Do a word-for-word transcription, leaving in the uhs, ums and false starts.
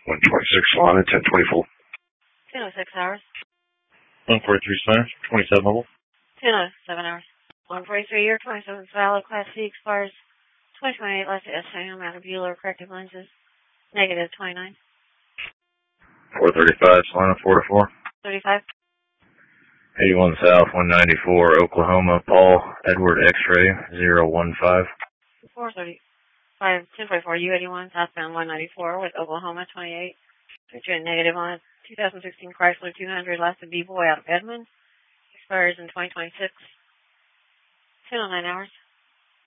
one twenty-six Solana, ten twenty-four. ten oh six hours. one forty-three Spanish, twenty-seven mobile. ten oh seven hours. one forty-three year, twenty-seven valid, Class C expires twenty twenty-eight, last estimate amount of Bueller corrective lenses, negative twenty-nine. four thirty-five Solana, four to four. thirty-five. eighty-one South, one ninety-four, Oklahoma, Paul, Edward X-ray, zero one five. four thirty-five, ten forty-four, U eighty-one, southbound one ninety-four with Oklahoma, twenty-eight. Picture negative on two thousand sixteen Chrysler two hundred, last of B-Boy out of Edmond. Expires in twenty twenty-six. ten oh nine hours.